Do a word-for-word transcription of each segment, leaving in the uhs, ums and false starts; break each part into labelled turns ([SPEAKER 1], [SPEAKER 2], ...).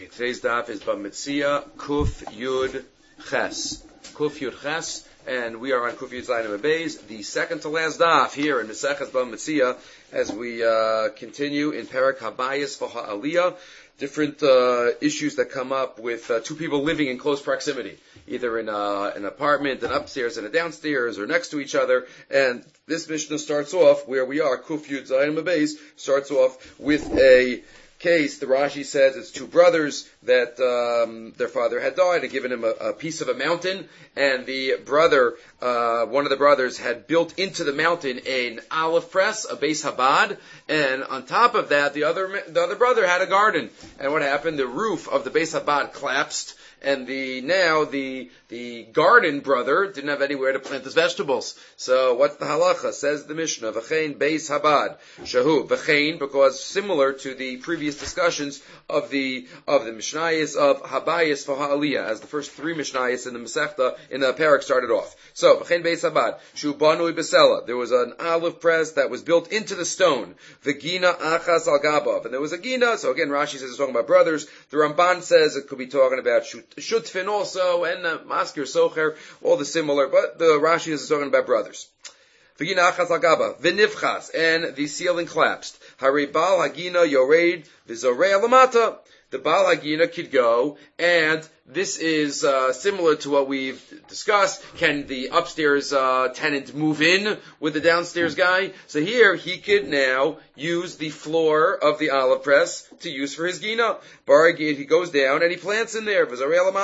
[SPEAKER 1] Today's daf is Bamitzia Kuf Yud Ches. Kuf Yud Ches, and we are on Kuf Yud Zayin Beis, the second to last daf here in Maseches Bamitzia, as we uh, continue in Perek Habayis for Ha'aliyah. Different uh, issues that come up with uh, two people living in close proximity, either in uh, an apartment, an upstairs and a downstairs, or next to each other. And this Mishnah starts off where we are. Kuf Yud Zayin Beis starts off with a case. The Rashi says it's two brothers that um, their father had died and given him a, a piece of a mountain, and the brother, uh, one of the brothers, had built into the mountain an olive press, a Beis Habad, and on top of that, the other the other brother had a garden. And what happened? The roof of the Beis Habad collapsed, and the now the the garden brother didn't have anywhere to plant his vegetables. So what's the halacha? Says the Mishnah, V'chein Beis Habad Shahu V'chein, because similar to the previous discussions of the of the Mishnayos of Habayis for Ha'aliyah, as the first three Mishnayos in the Masechta in the Perek started off. So V'chein Beis Habad Shu Banui Besela, there was an olive press that was built into the stone. V'gina Achas Al Gabav, and there was a gina. So again, Rashi says it's talking about brothers. The Ramban says it could be talking about Shutfin also, and uh, Maskir Socher, all the similar, but the Rashi is talking about brothers. V'gina Achas Al Gabav V'nifchas, and the ceiling collapsed. Haribal Hagina Yored V'zorei Alamata. The Baal Hagina could go, and this is uh, similar to what we've discussed. Can the upstairs uh, tenant move in with the downstairs guy? So here, he could now use the floor of the olive press to use for his Gina. Baragid, he goes down and he plants in there.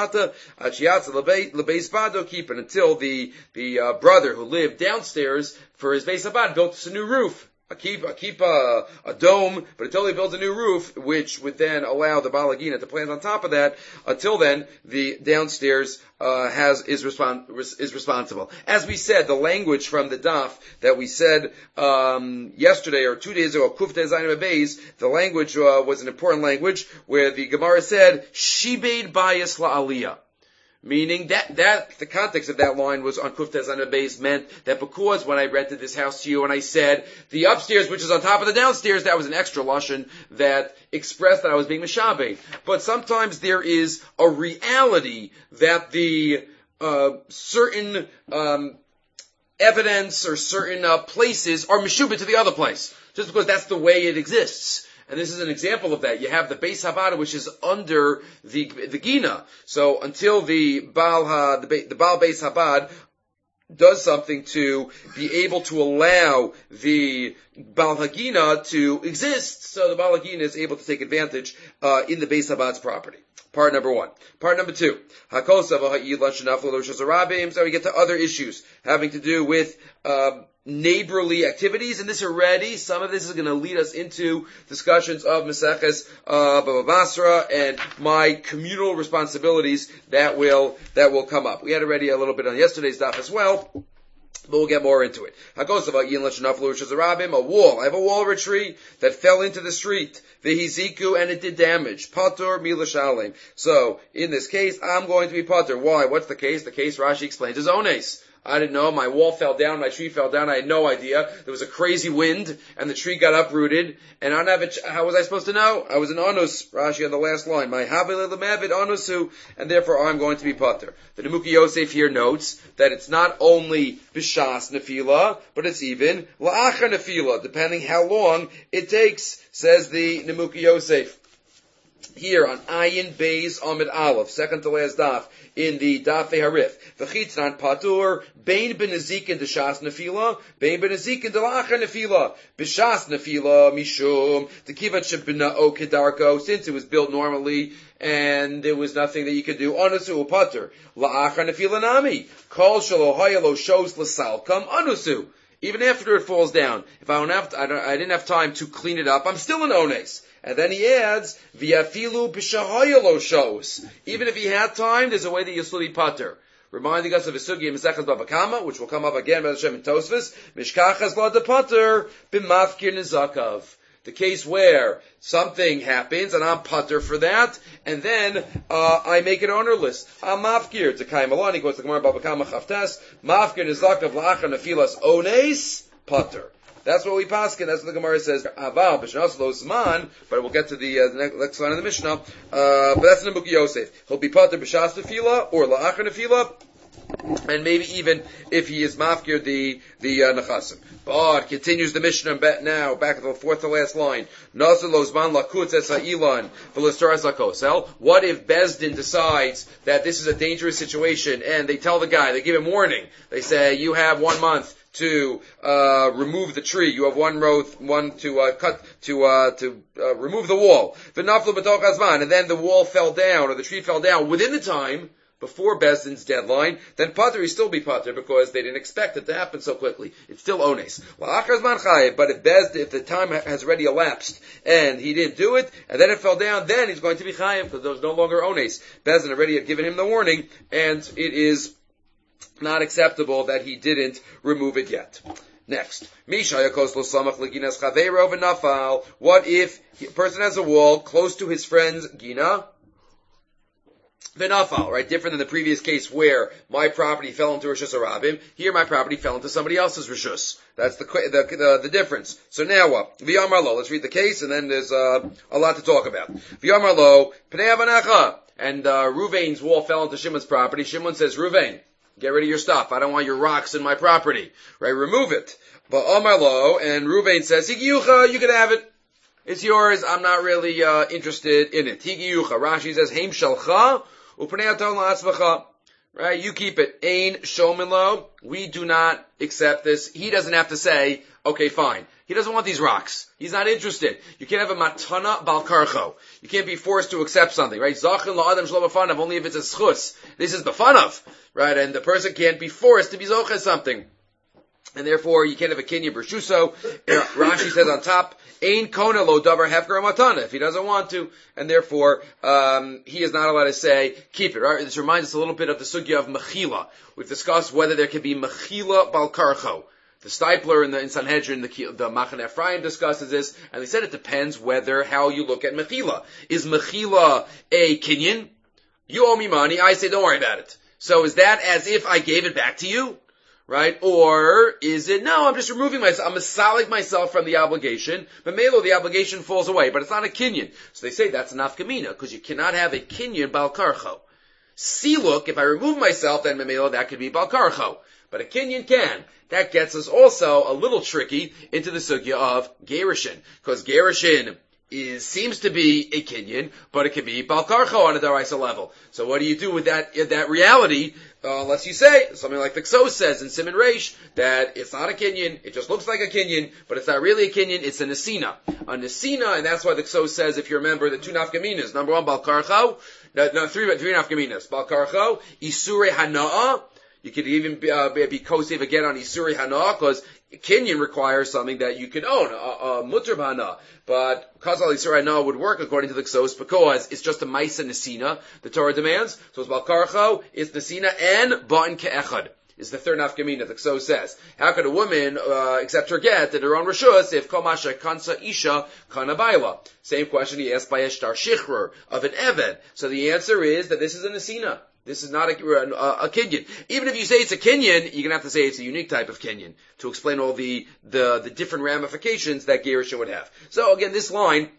[SPEAKER 1] Keep it until the, the uh, brother who lived downstairs for his Beis Habad built us a new roof. I keep, I keep a, a dome, but until he builds a new roof, which would then allow the Balagina to plant on top of that, until then, the downstairs, uh, has, is respon- is responsible. As we said, the language from the daf that we said, um, yesterday or two days ago, Kuf Zayin Beis, the language, uh, was an important language, where the Gemara said, Shibed Bayis La'aliyah. Meaning that, that, the context of that line was on Kuf Zayin Beis meant that because when I rented this house to you and I said the upstairs, which is on top of the downstairs, that was an extra lashon that expressed that I was being mishabed. But sometimes there is a reality that the, uh, certain, um, evidence or certain, uh, places are meshubed to the other place. Just because that's the way it exists. And this is an example of that. You have the Beis Habad, which is under the the Gina. So until the Baal ha, the, the Baal Beis Habad does something to be able to allow the Baal Hagina to exist, so the Baal Hagina is able to take advantage uh, in the Beis Habad's property. Part number one. Part number two. So we get to other issues having to do with um, neighborly activities, and this already, some of this is going to lead us into discussions of Maseches uh, Baba Basra and my communal responsibilities that will that will come up. We had already a little bit on yesterday's daf as well, but we'll get more into it. A wall. I have a wall of a tree that fell into the street. Vehiziku, and it did damage. Patur milashalim. So, in this case, I'm going to be patur. Why? What's the case? The case Rashi explains is ones. I didn't know. My wall fell down. My tree fell down. I had no idea. There was a crazy wind, and the tree got uprooted. And I don't have a ch- how was I supposed to know? I was an onus. Rashi on the last line. My habil lemavid onusu, and therefore I'm going to be patur. The Nemuki Yosef here notes that it's not only b'shas nefila, but it's even la'achar nefila, depending how long it takes. Says the Nemuki Yosef. Here on Ayin Beis Amid Aleph, second to last daf, in the Dafei Harif. V'chitznan patur, bein benezikin d'shas nefila, bein benezikin d'lachar nefila. B'shas nefila, mishum, t'kivat shebina'o kedarko, since it was built normally, and there was nothing that you could do. Anusu patur, la'achar nefila nami. Kol shalohaya lo shos l'salkam, anusu. Even after it falls down, if I don't have, to, I, don't, I didn't have time to clean it up, I'm still an ones. And then he adds, v'yafilu b'shahayalo shows. Even if he had time, there's a way that you'll still be pater. Reminding us of a sugi in Maseches Bava Kama, which will come up again by the Shem in Tosfos. Mishkachas la de pater b'mafkir nizakav. The case where something happens and I'm pater for that, and then uh, I make it ownerless. I'm mafkir. To Kai Malani goes to Gemara Bava Kama Chavtes. Mafkir nizakav la'achar nefilas ones pater. That's what we paskin. That's what the Gemara says. Aval b'shnas lo zman. But we'll get to the, uh, the next, next line of the Mishnah. Uh, but that's in the book of Yosef. He'll be pater b'shas tefila or la'achar tefila. And maybe even if he is mafkir the the uh, nechasim. But continues the Mishnah now, back to the fourth to last line. What if Bezdin decides that this is a dangerous situation, and they tell the guy, they give him warning. They say, you have one month to uh remove the tree. You have one row, one to uh, cut to uh to uh, remove the wall. And then the wall fell down, or the tree fell down within the time before Bezdin's deadline, then Pater, he still be Pater because they didn't expect it to happen so quickly. It's still Ones. But if Bezdin, if the time has already elapsed and he didn't do it, and then it fell down, then he's going to be Chayiv because there was no longer Ones. Bezdin already had given him the warning, and it is not acceptable that he didn't remove it yet. Next. What if a person has a wall close to his friend's Gina? V'nafal, right? Different than the previous case where my property fell into Rishus Harabim. Here my property fell into somebody else's Rishus. That's the, the, the, the difference. So now what? V'yamar lo. Let's read the case and then there's, uh, a lot to talk about. V'yamar lo, pnei avanacha. And, uh, Ruvain's wall fell into Shimon's property. Shimon says, Ruvain, get rid of your stuff. I don't want your rocks in my property. Right? Remove it. But Amar lo, and Ruvain says, Higiyucha, you can have it. It's yours. I'm not really, uh, interested in it. Higiyucha. Rashi says, Heim shalcha. Right, you keep it. Ain shomin lo. We do not accept this. He doesn't have to say, okay, fine. He doesn't want these rocks. He's not interested. You can't have a matana bal karcho. You can't be forced to accept something, right? Zachin la adam shlo b'fanav, only if it's a schus. This is b'fanav, right? And the person can't be forced to be zoche something. And therefore, you can't have a kinyan b'rshuso. Rashi says on top, Ein kona lo davar hefker matana, if he doesn't want to, and therefore, um, he is not allowed to say, keep it, right? This reminds us a little bit of the sugya of mechila. We've discussed whether there can be mechila bal karcho. The Stipler in the in Sanhedrin, the, the Machaneh Ephraim discusses this, and they said it depends whether, how you look at mechila. Is mechila a kinyan? You owe me money, I say don't worry about it. So is that as if I gave it back to you? Right? Or is it, no, I'm just removing myself, I'm masalik myself from the obligation, but melo, the obligation falls away, but it's not a kinyan. So they say that's a nafkamina, because you cannot have a kinyan bal karcho. See, look, if I remove myself, then melo, that could be bal karcho. But a kinyan can. That gets us also a little tricky into the sugya of gerushin, because gerushin is, seems to be a kinyan, but it can be bal karcho on a daraisa level. So what do you do with that, that reality? Uh, unless you say, something like the Ksos says in Simon Reish, that it's not a kinyan, it just looks like a kinyan, but it's not really a kinyan, it's a nesina. A nesina, and that's why the Ksos says, if you remember, the two nafkaminas, number one, Bal Karcho, no, no, three, three nafkaminas, Bal Karcho, Isure Hana'a, you could even be, uh, be kosev again on Isure Hana'a, because kinyan requires something that you can own, a, a mutter b'hana. But Kazal Yisrael Hana would work according to the Ksos because it's just a Maisa Nesina, the Torah demands. So it's Balkarcho, it's Nesina, and Ba'in Ke'echad is the third nafkamina, the Ksos says. How could a woman uh, accept her get at her own Rishus if Komasha Kansa Isha Kana Baila? Same question he asked by a Shtar Shichrur of an Eved. So the answer is that this is a Nesina. This is not a, a, a kinyan. Even if you say it's a kinyan, you're going to have to say it's a unique type of kinyan to explain all the, the, the different ramifications that gerushin would have. So again, this line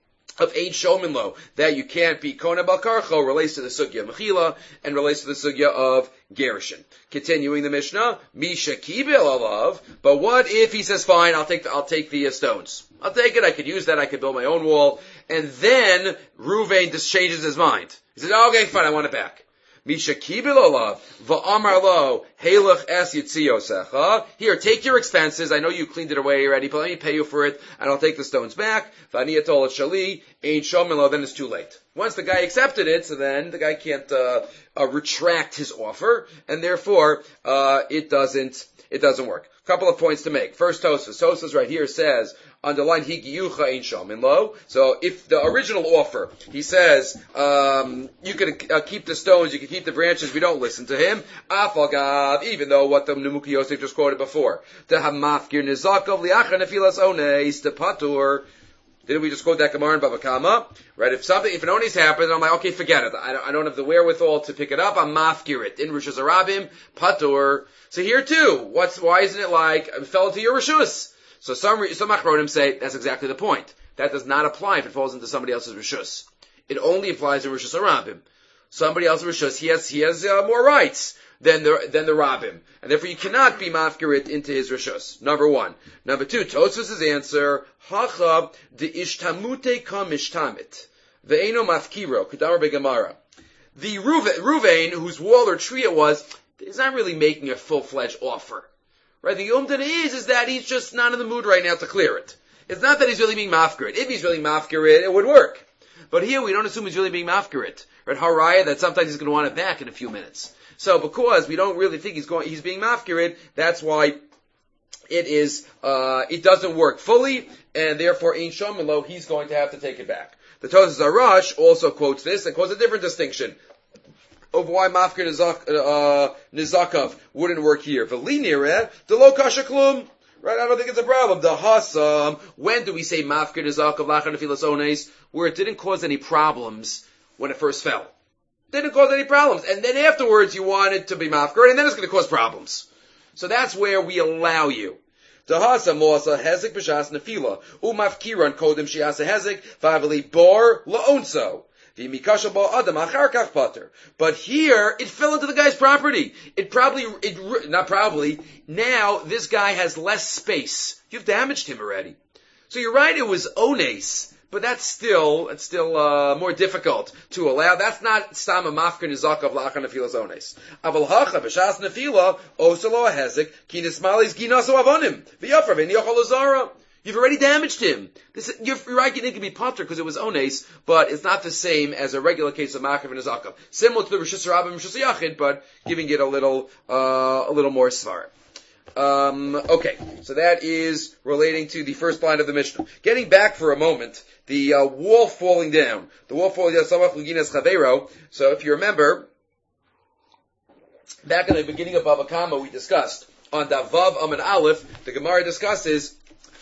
[SPEAKER 1] of Ein Shomin Lo, that you can't be Kona Bal Karcho, relates to the sugya of Mechila and relates to the sugya of gerushin. Continuing the Mishnah, Misha Kibil Alav, but what if he says, fine, I'll take the, I'll take the uh, stones. I'll take it, I could use that, I could build my own wall, and then Ruvain just changes his mind. He says, okay, fine, I want it back. Misha kibil olav va'amar lo helach es yitziyosecha. Here, take your expenses. I know you cleaned it away already, but let me pay you for it, and I'll take the stones back. V'ani atol et shali ain't shomin lo. Then it's too late. Once the guy accepted it, so then the guy can't uh, uh, retract his offer, and therefore uh, it doesn't it doesn't work. Couple of points to make. First, Tosfos. Tosfos right here says, underline higiyucha ein shomin lo. So if the original offer, he says, um, you can uh, keep the stones, you can keep the branches, we don't listen to him. Afagav, even though what the Nemuki Yosef just quoted before. The hamafkir nizakov liachar nefilas ones, the patur. Didn't we just quote that Gemara in Bava Kama? Right? If something, if an onis happens, I'm like, okay, forget it. I don't, I don't have the wherewithal to pick it up. I'm mafkir it. In Rishus Harabim, patur. So here too, what's, why isn't it like, I fell into your Rishus? So some some achronim say that's exactly the point. That does not apply if it falls into somebody else's rishus. It only applies in rishus harabim. Somebody else's rishus, he has he has uh, more rights than the than the rabbim, and therefore you cannot be mafkirit into his rishus. Number one. Number two. Tosfos' answer: Hacha de ishtamute kam ishtamit ve'eno mafkiro kedamar begamara. The Ruvain, whose wall or tree it was, is not really making a full-fledged offer. Right? The Yom is, is that he's just not in the mood right now to clear it. It's not that he's really being mafkirit. If he's really mafkirit, it would work. But here we don't assume he's really being mafkirit. Right? Haraya, that sometimes he's going to want it back in a few minutes. So because we don't really think he's going, he's being mafkirit, that's why it is, uh, it doesn't work fully, and therefore, Ein Shomelo, he's going to have to take it back. The Tosfos Arash also quotes this and quotes a different distinction of why mafkir nizak, uh, nizakov wouldn't work here. V'li nireh, de lo kasha klum. Right, I don't think it's a problem. The hasam, when do we say mafkir nizakov lachan nefilas ones? Where it didn't cause any problems when it first fell. Didn't cause any problems. And then afterwards you want it to be mafkir, and then it's going to cause problems. So that's where we allow you. Dahasa moasa hezek b'shas nefila umafkiran kodem shiasa hezek v'aveli bar laonso v'mikasha ba adam achar kach pater. But here it fell into the guy's property. It probably, it not probably. Now this guy has less space. You've damaged him already. So you're right. It was ones. But that's still, it's still, uh, more difficult to allow. That's not Stama Mafkir Nizakav Lachan Nefilas Ones. Aval Hacha B'Shas Nefila Oselo Ahezek Ki Nismalis Ginaso Avonim V'Yafar V'Ni Yochol Azara. You've already damaged him. This, you're right, it can be Potter because it was Ones, but it's not the same as a regular case of Mafkir Nizakav. Similar to the Rishus Rabbim and Rishus Yachid, but giving it a little, uh, a little more svar. Um, okay, so that is relating to the first line of the Mishnah. Getting back for a moment, the uh, wall falling down. The wall falling down, Samach Luginas Chavero. So if you remember, back in the beginning of Bava Kama, we discussed, on Davav Amin Aleph, the Gemara discusses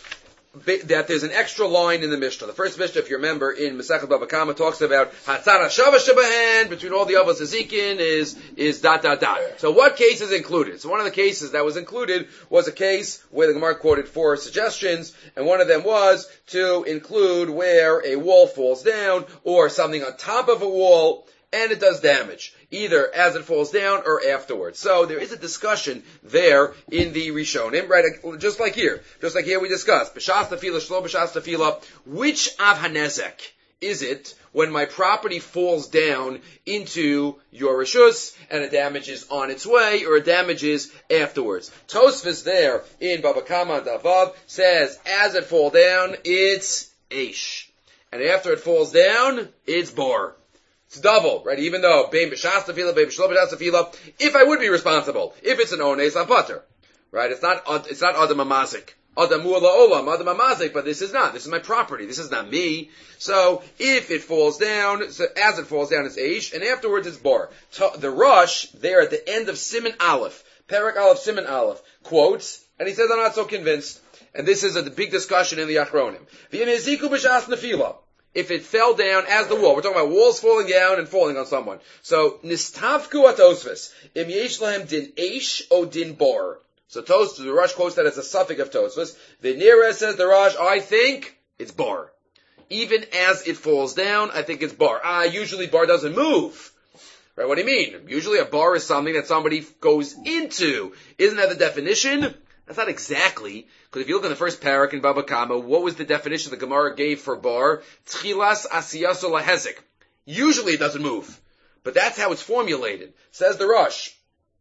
[SPEAKER 1] that there's an extra line in the Mishnah. The first Mishnah, if you remember, in Masechet Bava Kama talks about Hatzara Shava Shabahan, between all the Avos Ezekin is, is dot dot dot. So what case is included? So one of the cases that was included was a case where the Gemara quoted four suggestions, and one of them was to include where a wall falls down, or something on top of a wall, and it does damage, either as it falls down or afterwards. So there is a discussion there in the Rishonim, right? Just like here, just like here we discussed, B'shas tefila, shlo b'shas tefila, which av hanezek is it when my property falls down into your rishus and it damages on its way or it damages afterwards? Tosfos there in Bava Kama Davav says, as it falls down, it's eish, and after it falls down, it's bar. It's double, right? Even though, bein b'shas tefila, bein b'shlo b'shas tefila, if I would be responsible, if it's an ones, I'm pater. Right? It's not, it's not adam amazik. Adam mu'ala olam, adam amazik, but this is not. This is my property. This is not me. So, if it falls down, so as it falls down, it's eish, and afterwards it's bar. The Rush, there at the end of Siman Aleph, Perak Aleph, Siman Aleph, quotes, and he says, I'm not so convinced. And this is a big discussion in the Achronim. V'im heziku b'shas nefila. If it fell down as the wall, we're talking about walls falling down and falling on someone. So, nistavku at Tosfos, im yesh lahem din eish o din bar. So Tosfos, the Rush quotes that as a suffix of Tosfos. V'nira says the Rush, I think it's bar. Even as it falls down, I think it's bar. Ah, usually bar doesn't move. Right, what do you mean? Usually a bar is something that somebody goes into. Isn't that the definition? That's not exactly, because if you look at the first parak in Bava Kama, what was the definition the Gemara gave for bar? Tchilas asiyaso lahezik. Usually it doesn't move. But that's how it's formulated. Says the Rush.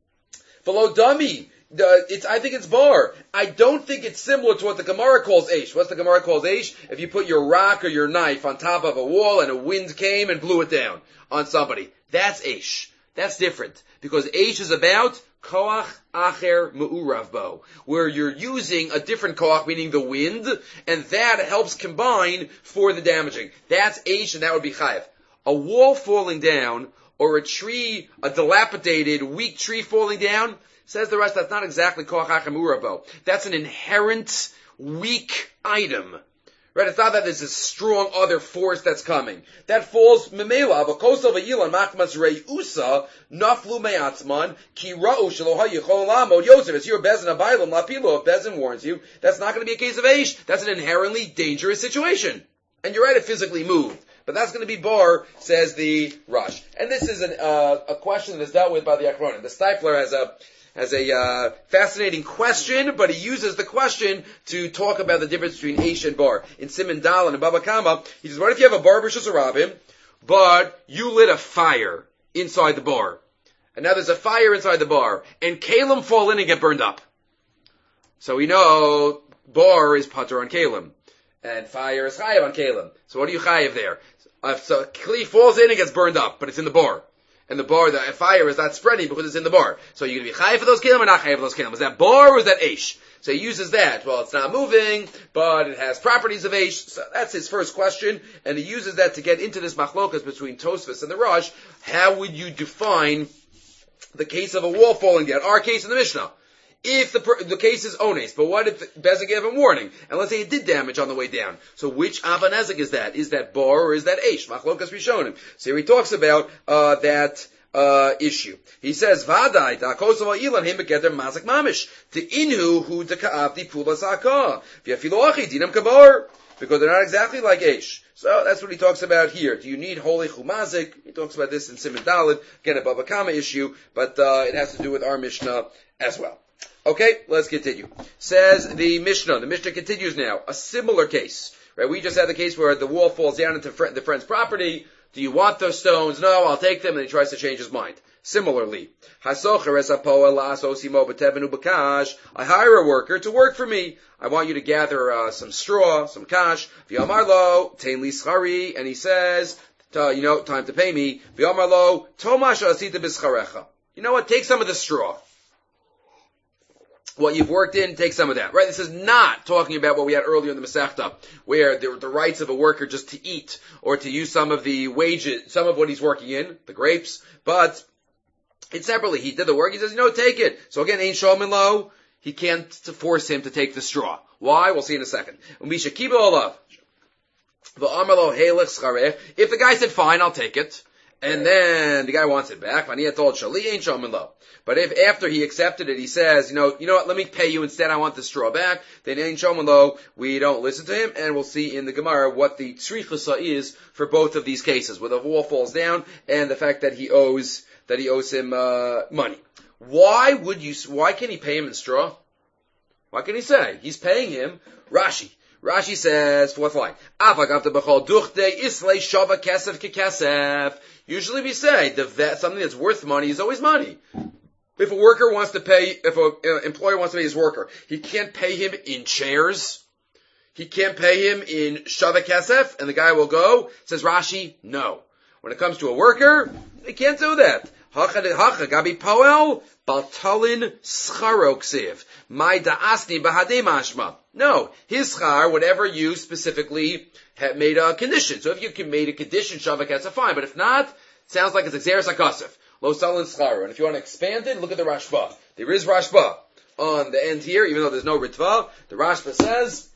[SPEAKER 1] Below dummy, it's, I think it's bar. I don't think it's similar to what the Gemara calls eish. What's the Gemara calls eish? If you put your rock or your knife on top of a wall and a wind came and blew it down on somebody. That's eish. That's different. Because eish is about koach acher me'urav bo, where you're using a different koach, meaning the wind, and that helps combine for the damaging. That's eish, and that would be chayav. A wall falling down, or a tree, a dilapidated, weak tree falling down, says the rest, that's not exactly koach acher me'urav bo. That's an inherent weak item. Right? It's not that there's a strong other force that's coming. That falls memela of a coastal vayilan machmas reusa naflu me'atzman ki ra'u shelo hayichol lamod Yosef. It's your bezin abaylam lapilo. If bezin warns you, that's not going to be a case of eish. That's an inherently dangerous situation. And you're right, it physically moved. But that's going to be bar, says the Rush. And this is an, uh, a question that is dealt with by the Achronim. The Stifler has a has a uh, fascinating question, but he uses the question to talk about the difference between Eish and bar. In Siman Dal and Baba Kama, he says, what if you have a bar b'shus harabim, but you lit a fire inside the bar? And now there's a fire inside the bar, and kalim fall in and get burned up. So we know bar is pater on kalim, and fire is chayav on kalim. So what do you chayav there? Uh, so kli falls in and gets burned up, but it's in the bar. And the bar, the fire is not spreading because it's in the bar. So you're going to be chayav for those kalim or not chayav for those kalim? Is that bar or is that eish? So he uses that. Well, it's not moving, but it has properties of eish. So that's his first question. And he uses that to get into this machlokas between Tosfos and the Rosh. How would you define the case of a wall falling down? Our case in the Mishnah. If the the case is ones, but what if Bezek gave him warning? And let's say it did damage on the way down. So which Avanezek is that? Is that bar or is that Eish? Machlokas Rishonim. So here he talks about uh, that uh, issue. He says, Vadai, Da'kosov Ilan, him begeder Mazik Mamish, to Inhu, hu Deka'avdi Pula Saka, V'afilu Achi, Dinam Kabar, because they're not exactly like Eish. So that's what he talks about here. Do you need holy chumazik? He talks about this in Siman Daled, again a Bava Kama issue, but uh, it has to do with our Mishnah as well. Okay, let's continue. Says the Mishnah. The Mishnah continues now. A similar case. Right? We just had the case where the wall falls down into the friend's property. Do you want those stones? No, I'll take them. And he tries to change his mind. Similarly, I hire a worker to work for me. I want you to gather uh, some straw, some cash. V'yamarlo, tein li schari, and he says, you know, time to pay me. V'yamarlo, tomash asita b'scharecha. You know what? Take some of the straw. What you've worked in, take some of that. Right? This is not talking about what we had earlier in the Masechta, where the, the rights of a worker just to eat, or to use some of the wages, some of what he's working in, the grapes, but it's separately. He did the work, he says, no, take it. So again, ain't shomin lo, he can't force him to take the straw. Why? We'll see in a second. If the guy said, fine, I'll take it, and then the guy wants it back, but if after he accepted it, he says, you know, you know what, let me pay you instead, I want the straw back, then ain't shomin lo, we don't listen to him, and we'll see in the Gemara what the tzrichusa is for both of these cases, where the wall falls down, and the fact that he owes, that he owes him, uh, money. Why would you, why can't he pay him in straw? What can he say? He's paying him, Rashi. Rashi says, fourth line, usually we say, the vet, something that's worth money is always money. If a worker wants to pay, if an employer wants to pay his worker, he can't pay him in chairs. He can't pay him in shava kesef, and the guy will go. Says Rashi, no. When it comes to a worker, he can't do that. Hacha gabi poel baltalin scharo ksiv. My da'asni bahadei mashma. No, his schar, whatever you specifically have made a condition. So if you can made a condition, shava kesef, fine. But if not, sounds like it's exeris hakasef. Lo salin scharo. And if you want to expand it, look at the Rashba. There is Rashba on the end here, even though there's no Ritva. The Rashba says,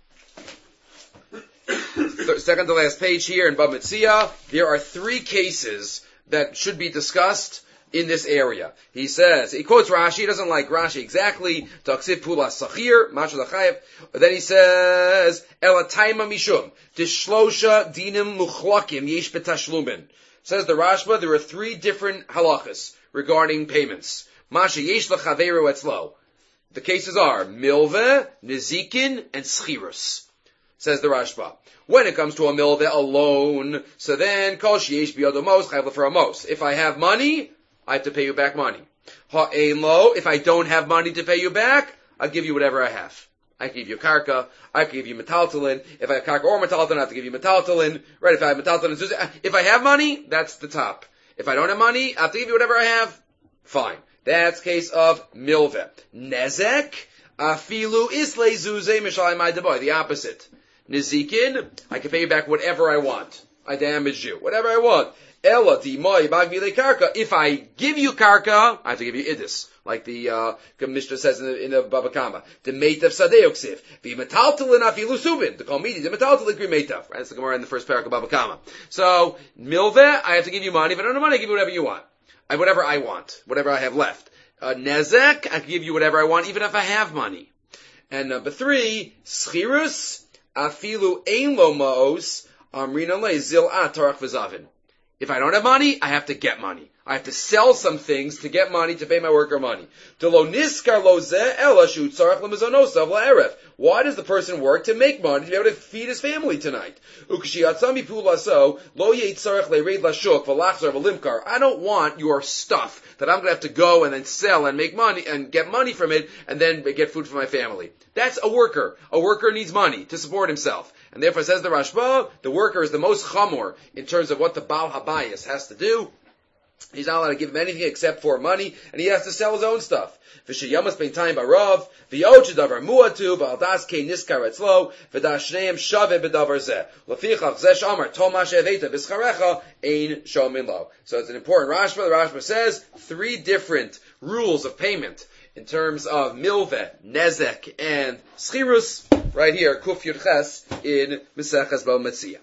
[SPEAKER 1] second to last page here in Bava Metzia, there are three cases that should be discussed in this area. He says, he quotes Rashi, he doesn't like Rashi exactly, Taksiv Pula Sachir, Masha Lachayev. Then he says, Elataima Mishum, Tishlosha Dinim Muchlakim Yesh Betashlumin. Says the Rashba, there are three different halachas regarding payments. Masha Yesh Lachaveru Etzlo. The cases are Milveh, Nezikin, and Schirus. Says the Rashba. When it comes to a milveh alone, so then, Kol Sheyesh Biyodomos, Chayav Lefaramos. If I have money, I have to pay you back money. Ha'ein lo, if I don't have money to pay you back, I'll give you whatever I have. I can give you karka, I can give you metaltalin. If I have karka or metaltalin, I have to give you metaltalin. Right, if I have metaltalin, if I have money, that's the top. If I don't have money, I have to give you whatever I have. Fine. That's case of milveh. Nezek, afilu isle zuze mishalai my deboy. The opposite. Nezikin, I can pay you back whatever I want. I damaged you. Whatever I want. Ela di moi bagvile karka. If I give you karka, I have to give you idis. Like the uh, Mishnah says in the, in the Baba Kama. The mate of Sadeoksiv. The metaltalin afilu subin. The komidi. The metaltalin grimetav. Right? That's the Gemara in the first parak of Baba Kama. So, milveh, I have to give you money. If I don't have money, I give you whatever you want. I, whatever I want. Whatever I have left. Uh, nezek, I can give you whatever I want, even if I have money. And number three, schirus, afilu ein lo maos, amrina le zil atarach v'zavin. If I don't have money, I have to get money. I have to sell some things to get money, to pay my worker money. Why does the person work? To make money, to be able to feed his family tonight. I don't want your stuff that I'm going to have to go and then sell and make money and get money from it and then get food for my family. That's a worker. A worker needs money to support himself. And therefore, says the Rashba, the worker is the most chamor in terms of what the Baal Habayis has to do. He's not allowed to give him anything except for money, and he has to sell his own stuff. V'sheyamas b'intayim barav, v'yod shedavar muatu, v'aldas kei niskar etzlo, v'dashneim shave b'davar zeh. L'fichach zeh shamar, tomash eveta v'scharecha, ein shomin lo. So it's an important Rashba. The Rashba says three different rules of payment in terms of milveh, nezek, and schirus, right here, kuf yud ches, in Meseches Bava Metzia.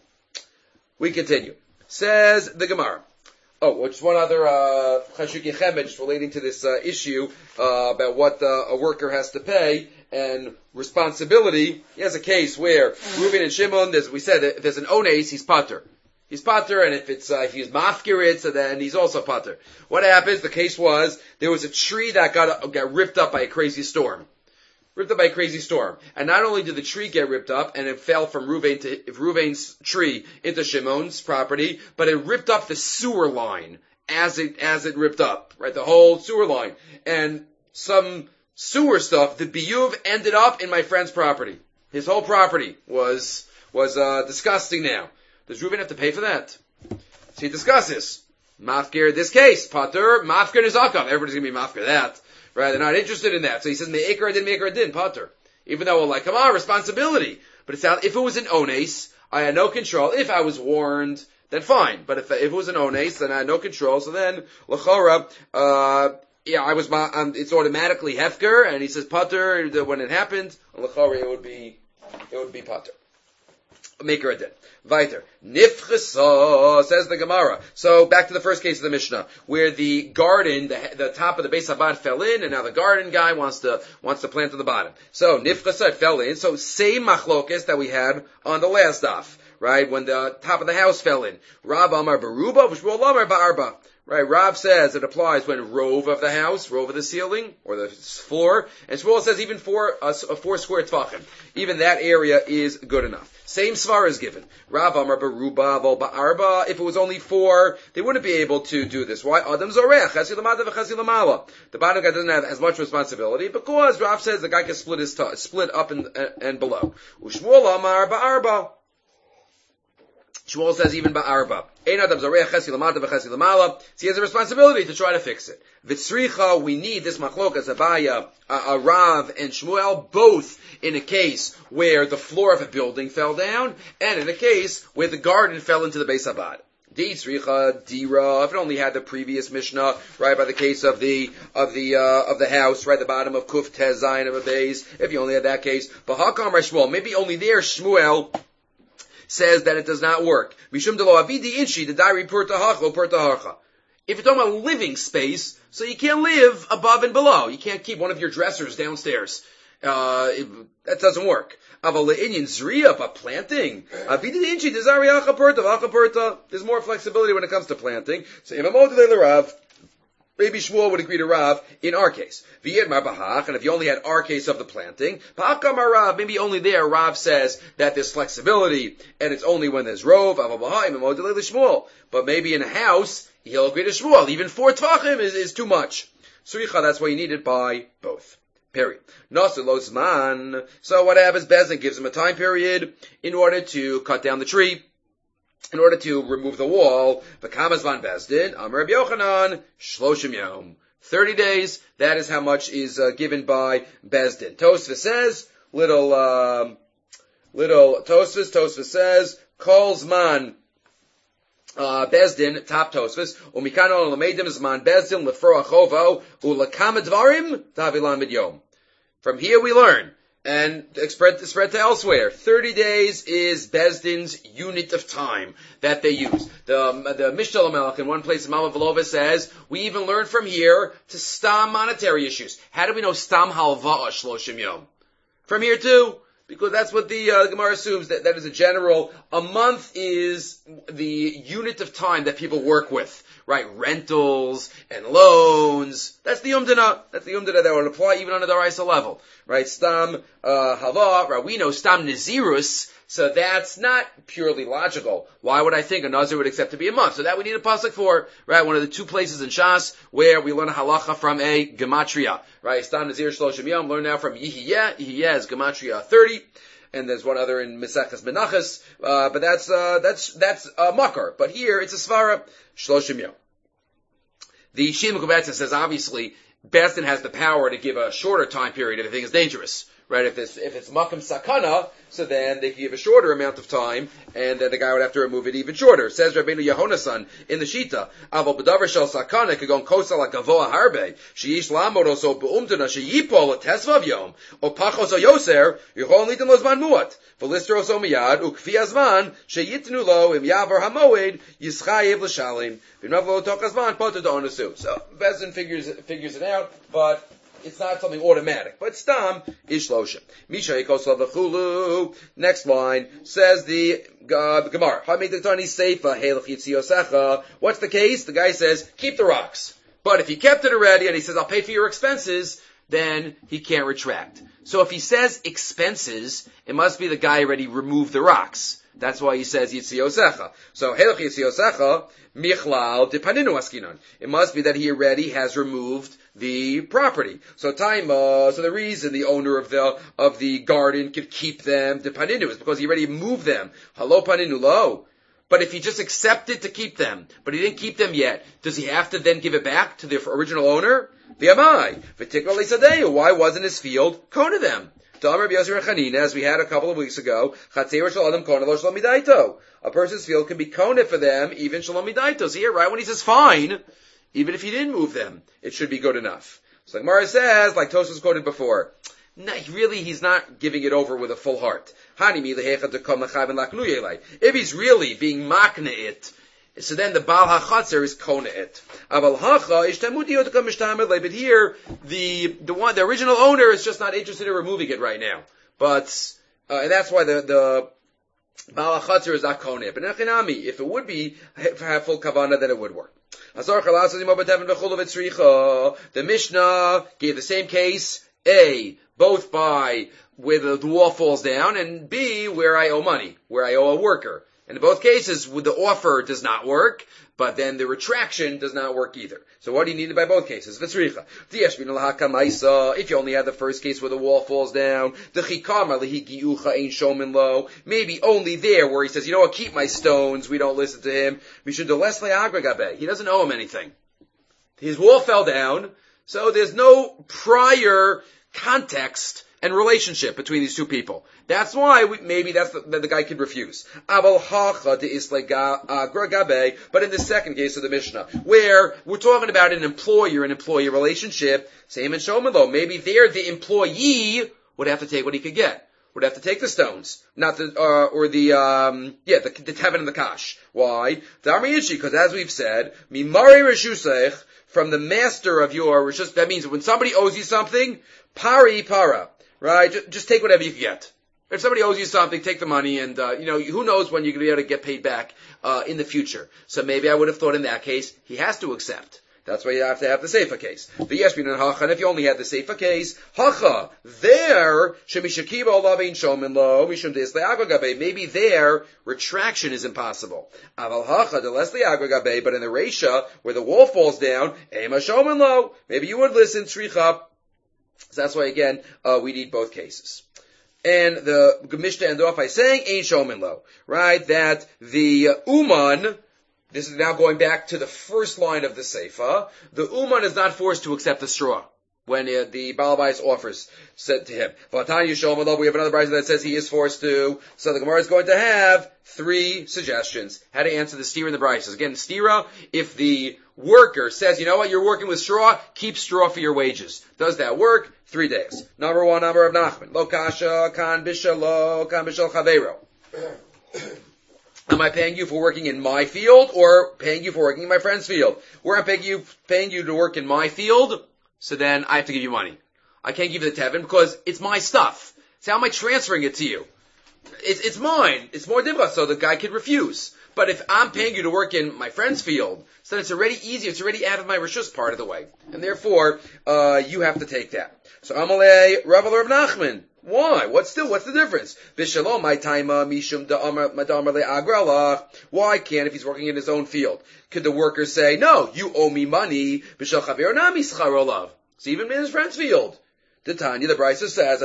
[SPEAKER 1] We continue. Says the Gemara. Oh, just one other chashuki uh, chemed relating to this uh, issue uh, about what uh, a worker has to pay and responsibility. He has a case where Reuven and Shimon, as we said, if there's an ones, he's pater. He's pater, and if it's uh, if he's mafkirit, so then he's also pater. What happens? The case was there was a tree that got uh, got ripped up by a crazy storm. Ripped up by a crazy storm. And not only did the tree get ripped up, and it fell from Reuven to Reuven's tree into Shimon's property, but it ripped up the sewer line as it, as it ripped up, right? The whole sewer line. And some sewer stuff, the biyuv ended up in my friend's property. His whole property was, was, uh, disgusting now. Does Reuven have to pay for that? So he discusses. Mafkir, this case, pater, mafkir nizakav. Everybody's gonna be mafkir that. Right, they're not interested in that. So he says, me'ikar adin, me'ikar adin, pater. Even though, well, like, come on, responsibility. But it's not, if it was an ones, I had no control. If I was warned, then fine. But if, if it was an ones, then I had no control. So then, l'chora, uh, yeah, I was, um, it's automatically hefker, and he says, pater, when it happened, l'chora, it would be, it would be pater. Me'ikar adin. Weiter. Nifchasa, says the Gemara. So, back to the first case of the Mishnah, where the garden, the, the top of the Beis Habad fell in, and now the garden guy wants to, wants to plant on the bottom. So, Nifchasa, it fell in. So, same machlokes that we had on the last daf, right? When the top of the house fell in. Rav Amar Baruba, Shmuel Amar Ba'arba. Right, Rav says it applies when rove of the house, rove of the ceiling, or the floor, and Shmuel says even four, uh, four square tvachim. Even that area is good enough. Same svar is given. Rav Amar Baruba vol Ba'arba, if it was only four, they wouldn't be able to do this. Why? Adam Zorech, Chasi Lamada v'Chasi Lamala. The bottom guy doesn't have as much responsibility, because Rav says the guy can split his t- split up and, uh, and below. Ushmuel Amar Ba'arba. Shmuel says even ba'arba. Ein adam zareh chesi lamata v'chesi lamala. So he has a responsibility to try to fix it. V'tzricha, we need this machlokas Abaya, a, a Rav and Shmuel, both in a case where the floor of a building fell down, and in a case where the garden fell into the Beis Habad. Ditzricha dira. If it only had the previous Mishnah, right, by the case of the of the uh, of the house, right, the bottom of Kuf Tez Zayin of a base. If you only had that case, b'hakam Shmuel, maybe only there Shmuel says that it does not work. Mishum delo avidi inshi the diary purtahacho purtaharcha. If you're talking about living space, so you can't live above and below. You can't keep one of your dressers downstairs. Uh, it, that doesn't work. Aval le'inyan zriya, but planting. Avidi inshi the diary hacha purta hacha purta. There's more flexibility when it comes to planting. So if I'm odile Rav, maybe Shmuel would agree to Rav in our case. V'yed mar bahach, and if you only had our case of the planting, bahakam mar Rav, maybe only there Rav says that there's flexibility, and it's only when there's rov, aval bahai, memodele l'Shmuel. But maybe in a house, he'll agree to Shmuel. Even four tvachim is, is too much. Suricha, that's why you need it by both. Period. Nasir lo zman. So what happens? Bezdin gives him a time period in order to cut down the tree, in order to remove the wall. V'kamas van Bezdin, Amar Rabbi Yochanan, shloshim yom. Thirty days, that is how much is uh, given by Bezdin. Tosfos says, little, um, little Tosfos, Tosfos says, Kol Zman, Uh, Bezdin, top Tosfos, umikano lameidim zman Bezdin lefro achovo ulakam dvarim tavilam midyom. From here we learn, and spread, spread to elsewhere. Thirty days is Bezdin's unit of time that they use. The the Mishnah Lamelech in one place in Mama Velova says we even learn from here to stam monetary issues. How do we know stam halva'a shloshim yom? From here too. Because that's what the uh, Gemara assumes, that that is a general, a month is the unit of time that people work with, right? Rentals and loans. That's the umdana. That's the umdana that would apply even on a daraisa level, right? Stam, uh, hava, right? We know stam nazirus, so that's not purely logical. Why would I think a nazir would accept to be a month? So that we need a pasuk for, right? One of the two places in Shas where we learn a halacha from a gematria, right? Stam nazir shloshim yom, learn now from Yihiyeh. Yihiyeh is gematria thirty. And there's one other in Mesechus Menachos, uh, but that's, uh, that's, that's, uh, makar. But here, it's a svara, shloshim yom. The Shimon Kubetza says, obviously, Bezdin has the power to give a shorter time period if the thing is dangerous. Right, if it's, if it's makam sakana, so then they can give a shorter amount of time, and then the guy would have to remove it even shorter. Says Rabbeinu Yehonasan in the Shita, Aval b'davar shel sakana kagon kosal gavoa harbe, sheyish lamod oso be'umtana sheyipol tesvav yom, o pachos o yoser, yichol nitin lo zman muat, v'lister oso miyad, ukfi azman, sheyitnu lo im yavar hamoed, yischayev l'shalim, v'nav lo tok azman, poter to onasu. So, Bezdin figures, figures it out, but it's not something automatic, but stam is shloshim. Misha yekosla v'chulu. Next line says the uh, Gemara. Hamidetani seifa helach yitziosecha. What's the case? The guy says keep the rocks, but if he kept it already and he says I'll pay for your expenses, then he can't retract. So if he says expenses, it must be the guy already removed the rocks. That's why he says yitziosecha. So helach yitziosecha michlal depaninu askinon. It must be that he already has removed the property. So time, uh, so the reason the owner of the, of the garden could keep them, the paninu, is because he already moved them. Halo paninu lo. But if he just accepted to keep them, but he didn't keep them yet, does he have to then give it back to the original owner? V'amai. V'tikra leisadeu. Why wasn't his field kona them? As we had a couple of weeks ago, a person's field can be kona for them, even shalom midaito. So here, right when he says fine, even if he didn't move them, it should be good enough. So like Mara says, like Tosfos quoted before, no, really he's not giving it over with a full heart. If he's really being makna it, so then the Baal HaChatzer is kona it. But here, the, the one, the original owner is just not interested in removing it right now. But, uh, and that's why the, the Baal HaChatzer is not kona it. But nechinami, if it would be, have full kavana, then it would work. The Mishnah gave the same case, A, both by where the wall falls down, and B, where I owe money, where I owe a worker. And in both cases, the offer does not work, but then the retraction does not work either. So what do you need by both cases? If you only had the first case where the wall falls down, maybe only there where he says, you know what, keep my stones, we don't listen to him. He doesn't owe him anything. His wall fell down, so there's no prior context and relationship between these two people. That's why we, maybe that's the, the, the guy could refuse. But in the second case of the Mishnah, where we're talking about an employer and employee relationship, same in Shomelo, maybe there the employee would have to take what he could get. Would have to take the stones, not the, uh, or the, um, yeah, the, the tevin and the kash. Why? Because as we've said, mimari reshusech, from the master of your reshus, that means when somebody owes you something, pari para. Right? Just, just take whatever you can get. If somebody owes you something, take the money, and uh, you know, who knows when you're going to be able to get paid back uh, in the future. So maybe I would have thought in that case he has to accept. That's why you have to have the seifa case. The yeshbin and hacha. And if you only had the seifa case, hacha there shemishakiba olavein shomin lo mishum deisle agragabe. Maybe there retraction is impossible. Aval hacha delesle agragabe. But in the reisha where the wall falls down, ema shomin lo. Maybe you would listen tzricha. So that's why, again, uh, we need both cases. And the Mishnah ended off by saying, Ein Shomin Lo, right? That the uh, Uman, this is now going back to the first line of the Seifa, the Uman is not forced to accept the straw. when uh, the Balabais offers said to him. We have another brayso that says he is forced to. So the Gemara is going to have three suggestions how to answer the stira in the braysos. Again, stira, if the worker says, you know what, you're working with straw, keep straw for your wages. Does that work? Three days. Number one, number of Nachman. Lo kasha, kan bishalo, kan bishal chaveiro. Am I paying you for working in my field or paying you for working in my friend's field? Where I'm paying you, paying you to work in my field, so then I have to give you money. I can't give you the tevin because it's my stuff. So how am I transferring it to you? It's, it's mine. It's more divra, so the guy could refuse. But if I'm paying you to work in my friend's field, so then it's already easier. It's already out of my rishus part of the way. And therefore, uh, you have to take that. So Amalei, Rav Rav Nachman. Why? What's still, what's the difference? Bishalom, my taima, mishum da'amar, madamar le'agralach. Why can't, if he's working in his own field, could the worker say, no, you owe me money, bishal chaver nami scharolav. So even in his friend's field. The Tanya, the Brisa says,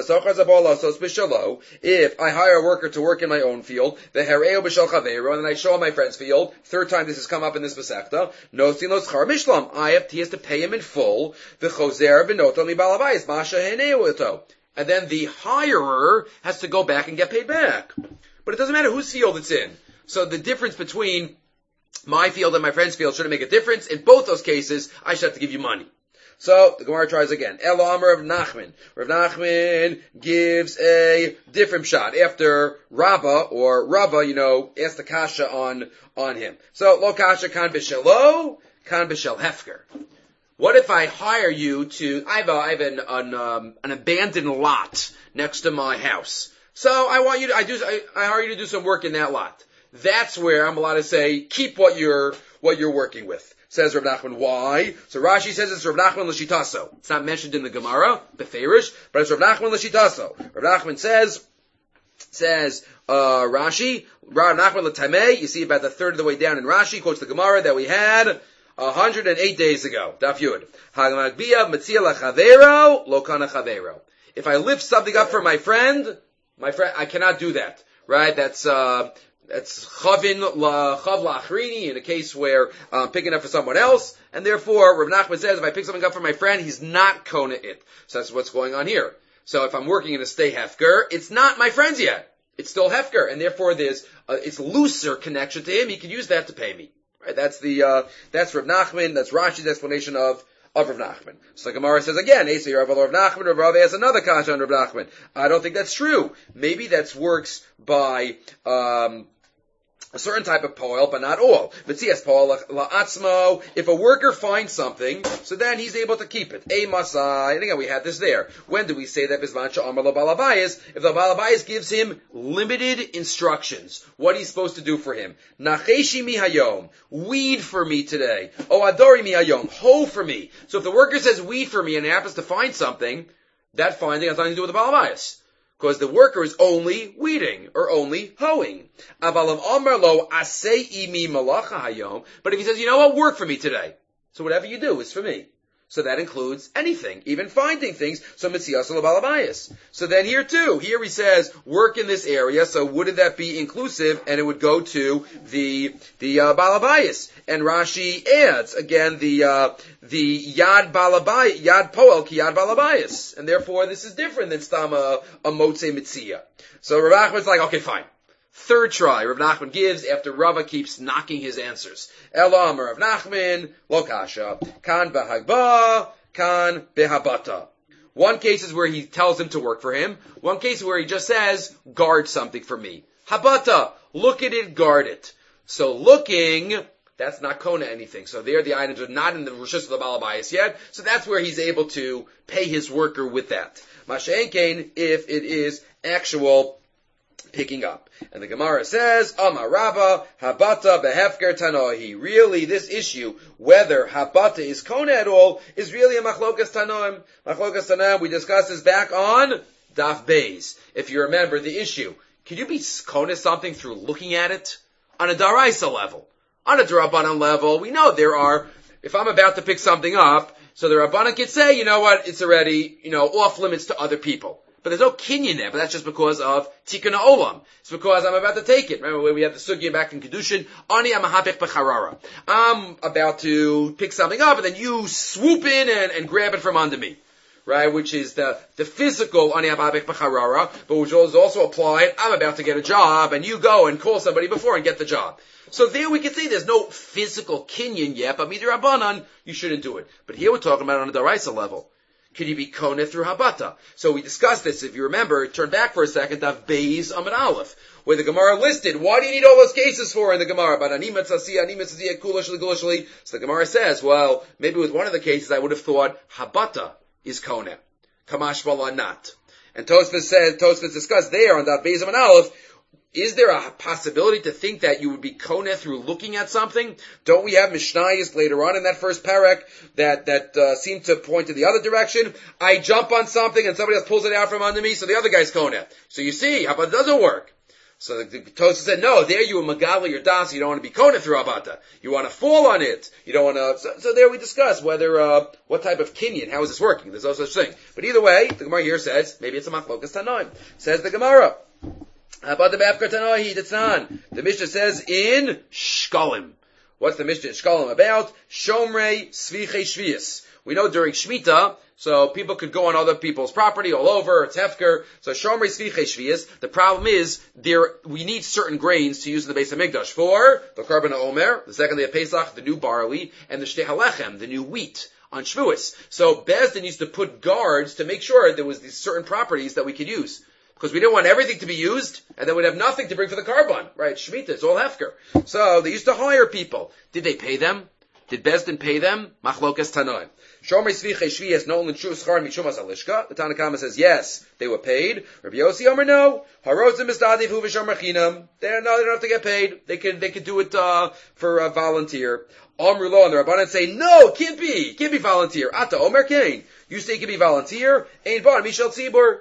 [SPEAKER 1] if I hire a worker to work in my own field, the hereo b'shal chaveiro, and then I show him my friend's field, third time this has come up in this Masechta, no sin lo schar mishlam, I have, he has to pay him in full, the choser b'noto mi balavayis, masha heneo. And then the hirer has to go back and get paid back. But it doesn't matter whose field it's in. So the difference between my field and my friend's field shouldn't make a difference. In both those cases, I should have to give you money. So the Gemara tries again. El Amar of Nachman. Rav Nachman gives a different shot. After Rabba, or Rabba, you know, asked the kasha on, on him. So, lo kasha kan b'shelo, kan b'shel hefker. What if I hire you to, I have, a, I have an, an, um, an abandoned lot next to my house. So I want you to, I do, I, I hire you to do some work in that lot. That's where I'm allowed to say, keep what you're, what you're working with. Says Rav Nachman, why? So Rashi says it's Rav Nachman l'shitaso. It's not mentioned in the Gemara, Beferish, but it's Rav Nachman l'shitaso. Rav Nachman says, says, uh, Rashi, Rav Nachman l'tamei, you see about the third of the way down in Rashi, quotes the Gemara that we had, A hundred and eight days ago. Daf Yud. Hagmagbia Matzia lachavero lokana chavero. If I lift something up for my friend, my friend, I cannot do that. Right? That's uh, that's chavin la chav la'achrini in a case where I'm picking up for someone else, and therefore Rav Nachman says if I pick something up for my friend, he's not kona it. So that's what's going on here. So if I'm working in a stay hefker, it's not my friend's yet. It's still hefker, and therefore there's a, it's looser connection to him. He can use that to pay me. Right, that's the, uh, that's Rav Nachman, that's Rashi's explanation of, of Rav Nachman. So the Gemara says again, Asa Rav Rav Nachman, Rav Rav has another kasha on Rav Nachman. I don't think that's true. Maybe that works by, um, a certain type of poel, but not all. But see, as poel la'atzmo, if a worker finds something, so then he's able to keep it. A masai, and again, we had this there. When do we say that bisman sha'amar la'balabayis? If the balabayis gives him limited instructions, what he's supposed to do for him. Nacheshi mi hayom, weed for me today. O adori mi hayom, hoe for me. So if the worker says weed for me and happens to find something, that finding has nothing to do with the balabayis. Because the worker is only weeding, or only hoeing. But if he says, you know what, work for me today. So whatever you do is for me. So that includes anything, even finding things. So mitziyas balabayis. So then here too, here he says, work in this area, so wouldn't that be inclusive, and it would go to the, the, uh, balabayis. And Rashi adds, again, the, uh, the yad balabayis, yad poel ki yad balabayis. And therefore this is different than stam a, a motze mitziyah. So Rav Nachman's like, okay, fine. Third try, Rav Nachman gives after Rava keeps knocking his answers. Elam Rav Nachman, lo kasha, kan behagba, kan behabata. One case is where he tells him to work for him. One case is where he just says, guard something for me. Habata, look at it, guard it. So looking, that's not kona anything. So there the items are not in the rishus of the balabayis yet. So that's where he's able to pay his worker with that. Masha'enkein, if it is actual picking up. And the Gemara says, Amar Rabba, Habata behefker tanohi. Really, this issue, whether Habata is kona at all, is really a machlokas tanoim. Machlokas tanoim, we discussed this back on Daf Beis. If you remember the issue, can you be kona something through looking at it? On a daraisa level. On a darabanan level, we know there are, if I'm about to pick something up, so the Rabbanan could say, you know what, it's already, you know, off limits to other people. But there's no kinyan there, but that's just because of tikkun olam. It's because I'm about to take it. Remember when we had the sugya back in Kedushin? Ani amahapech b'charara. I'm about to pick something up, and then you swoop in and, and grab it from under me. right, which is the, the physical ani ababek b'charara, but which is also applied, I'm about to get a job, and you go and call somebody before and get the job. So there we can say there's no physical kinyan yet, but midirabanan, Rabbanan, you shouldn't do it. But here we're talking about on a daraisa level. Could you be koneh through habata? So we discussed this, if you remember, turn back for a second, Daf Beis Amud Aleph, where the Gemara listed, what do you need all those cases for in the Gemara? But animat sasi, animat sasi, kulashli, kulashli. So the Gemara says, well, maybe with one of the cases I would have thought habata is koneh. Kamash vala not. And Tosfos said, Tosfos discussed there on Daf Beis Amud Aleph, is there a possibility to think that you would be koneh through looking at something? Don't we have Mishnayos later on in that first parak that that uh, seem to point in the other direction? I jump on something and somebody else pulls it out from under me, so the other guy's koneh. So you see, how about it doesn't work? So the, the Tosfos said, no, there you were Magali or Das, you don't want to be koneh through Abata. You want to fall on it. You don't want to, so, so there we discuss whether, uh, what type of kinyan, how is this working? There's no such thing. But either way, the Gemara here says, maybe it's a machlokas tanoim. Says the Gemara. About the Bafkar Tanohi, Ditznan. The Mishnah says in Shkolim. What's the Mishnah in Shkolim about? Shomrei Svichei Shvius. We know during Shemitah, so people could go on other people's property all over, it's Hefker. So Shomrei Svichei Shvius. The problem is, there, we need certain grains to use in the base of Mikdash. For the Karban Omer, the second day of Pesach, the new barley, and the Shtei Halechem, the new wheat. On Shavuos. So Bezdin used to put guards to make sure there was these certain properties that we could use. Because we didn't want everything to be used, and then we'd have nothing to bring for the carbon, right? Shemitah, it's all hefker. So they used to hire people. Did they pay them? Did Bezdin pay them? Machlokas tanoim. Shomer svichei shviyas no l'nshu schar mishumas alishka. The Tanna Kama says yes, they were paid. Rabbi Yossi Omer no. Harozim mistadiv hu v'shomer chinam. They no, they don't have to get paid. They can they can do it uh, for a volunteer. Amru lo, and the Rabbanan say no, it can't be, it can't be volunteer. Ata Omer Kain. You say it can be volunteer. Ein bar mishal tzibur.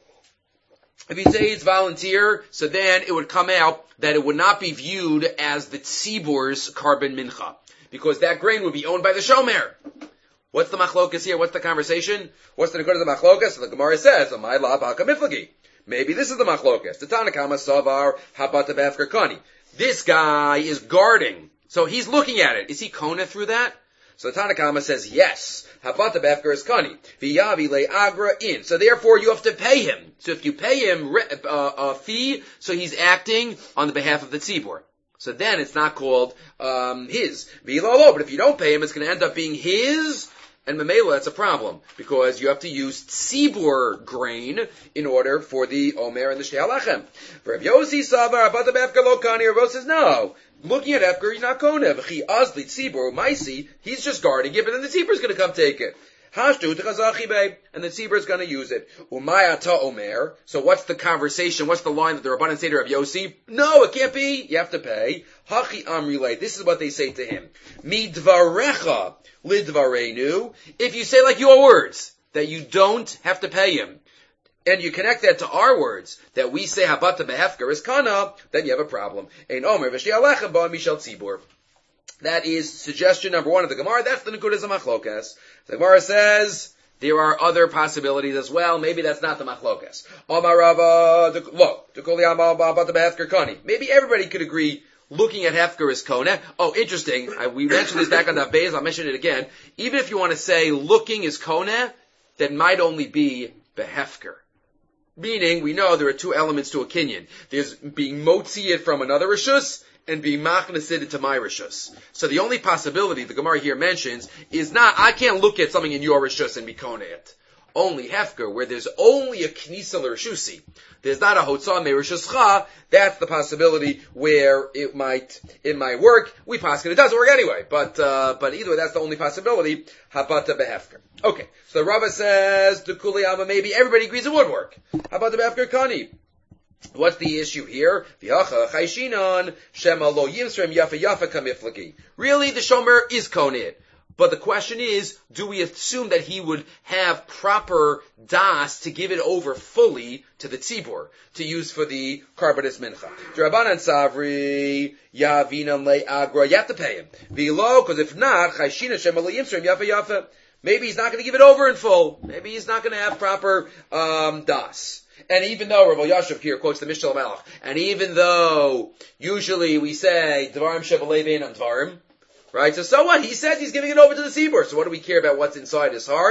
[SPEAKER 1] If you say it's volunteer, so then it would come out that it would not be viewed as the tzibur's carbon mincha, because that grain would be owned by the shomer. What's the machlokas here? What's the conversation? What's the nekudah of the machlokas? So the Gemara says, "Amay la baka miflagi." Maybe this is the machlokas. The Tanna Kama savar habata b'afker kani. This guy is guarding, so he's looking at it. Is he koneh through that? So the Tanna Kama says yes. Habata b'afker is kani. V'yavi le agra in. So therefore you have to pay him. So if you pay him uh, a fee, so he's acting on the behalf of the tzibur. So then it's not called um, his. V'ilolo. But if you don't pay him, it's going to end up being his. And memela, that's a problem, because you have to use tzibur grain in order for the omer and the shtei halachem. For Rav Yossi savar habata b'afker lo kani. Rav says no. Looking at Efker, he's not koneh. V'chi azli tzibur maisi, he's just guarding it, but then the tzibur is going to come take it. Hashtu t'chazachi bei, and the tzibur is going to use it. Umayata omer. So what's the conversation? What's the line that the Rabbanan say to Rav Yossi? No, it can't be. You have to pay. Hachi amrilei. This is what they say to him. Midvarecha lidvarenu. If you say like your words, that you don't have to pay him, and you connect that to our words, that we say habata behefker is kana, then you have a problem. Ein omer v'shtei halechem ba mishal tzibur. That is suggestion number one of the Gemara. That's the nekudas of machlokas. The Gemara says there are other possibilities as well. Maybe that's not the machlokas. Omar Rava, look, dekoli amal habata behefker kani. Maybe everybody could agree. Looking at hefker is koneh. Oh, interesting. I, we mentioned this back on that base. I'll mention it again. Even if you want to say looking is koneh, that might only be behefker. Meaning, we know there are two elements to a kinyan. There's being motzi it from another rishus, and being machnesid into my rishus. So the only possibility the Gemara here mentions is not, I can't look at something in your rishus and be koneh it. Only hefker, where there's only a knisah l'rishusi. There's not a hotzah me'rishuscha. That's the possibility where it might, it might work. We paskin it doesn't work anyway. But, uh, but either way, that's the only possibility. Habata behefker. Okay. So the Rava says, the kuliyama, maybe everybody agrees it would work. Habata behefker kani. What's the issue here? V'hacha chayshinon shema lo yimsrem yafa yafa kamiflagi. Really, the shomer is koneh. But the question is, do we assume that he would have proper das to give it over fully to the tzibur, to use for the karbanis mincha? Drabanan savri, yavinan le agra, you have to pay him. V'lo, because if not, chayshina shema lo yimsrem yafa yafa. Maybe he's not going to give it over in full. Maybe he's not going to have proper um, das. And even though Rav Yashiv here quotes the Mishnah Melech, and even though usually we say Dvarim Shebalevein and Dvarim, right? So so what? He says he's giving it over to the tzibur. So what do we care about what's inside his heart?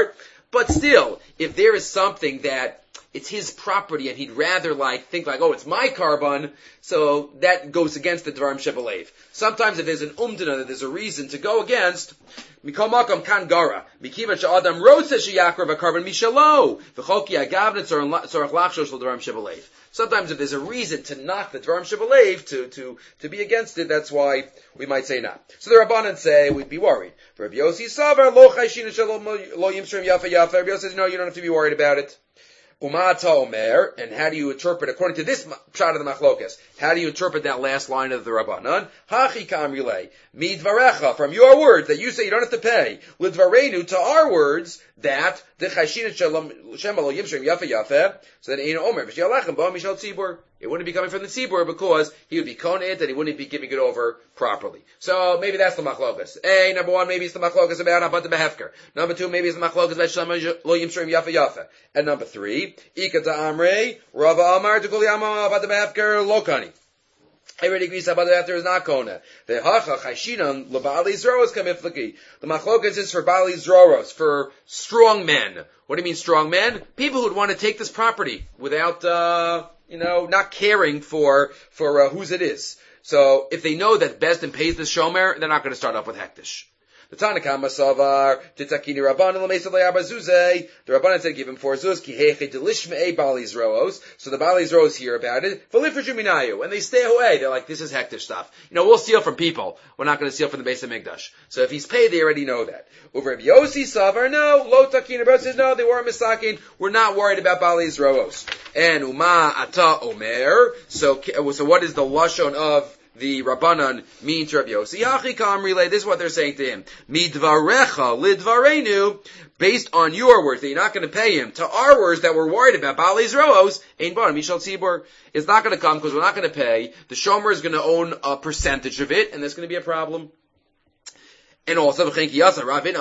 [SPEAKER 1] But still, if there is something that it's his property and he'd rather like think like, oh, it's my carbon, so that goes against the Dvarim Shebelev. Sometimes if there's an umdana, that there's a reason to go against, Mikol Makom Kan Gara, Mikiva Sha'adam Rotze Sheyakrev a carbon Mishalo, V'choki Agavnet Tzorach Lachshosh L'Dvarim Shebelev. Sometimes if there's a reason to knock the Dvarim Shebelev, to, to, to be against it, that's why we might say not. So the Rabbanan say, we'd be worried. For Rabbi Yossi Savar, Lo Chayshina Shalom Lo Yimshrim Yafa Yafa, Rabbi Yossi says, no, you don't have to be worried about it. Umata Omer, and how do you interpret, according to this pshat of the Machlokas, how do you interpret that last line of the Rabbanan? Hachi Kamrilei, Midvarecha, from your words that you say you don't have to pay, Lidvarenu, to our words, that the Chayshina Shem Lo Yimshrim Yafa Yafa, so that Ein Omer, V'shialachem Bo Mishal Tzibur. It wouldn't be coming from the Tzibur because he would be kohen it and he wouldn't be giving it over properly. So maybe that's the machlokas. A, number one, maybe it's the machlokas about Abat Behefker. Number two, maybe it's the machlokas about Shema Lo Yimshrim Yafa Yafa. And number three, Ika Ta'amrei, Rava Amar, Tukuli Amar, Abat Behefker, Lokani. Everybody agrees Abat Behefker is not kona. The Hacha Chayshinan, L'Ba'ali Zroros Kamiflaki. The machlokas is for Ba'ali Zroros, for strong men. What do you mean strong men? People who'd want to take this property without, uh, you know, not caring for, for, uh, whose it is. So, if they know that Bezdin pays the shomer, they're not going to start off with hektish. The Tanakama Savar, Titakini Rabbanan L'Meisad Le'Abazuzei, the Rabbanan said give him four zuz, Ki Heche Delishmei Bali's Roos, so the Bali's Roos hear about it, V'lifraju Minayu, and they stay away, they're like, this is hektish stuff. You know, we'll steal from people, we're not going to steal from the base of Mikdash. So if he's paid, they already know that. Over Rabbi Yossi Savar, no, Lo Takini Rabbanan says, no, they were misakin, we're not worried about Bali's Roos. And Uma Ata Omer, so, so what is the lashon of the Rabbanan mean to Rabbi Yossi? Hachi Kamrilei, this is what they're saying to him. Midvarecha lidvarenu, based on your words that you're not going to pay him, to our words that we're worried about, Baalei Zroos, Ein Bar, Mishal Tzibur, is not going to come because we're not going to pay. The Shomer is going to own a percentage of it, and there's going to be a problem. And also, there is a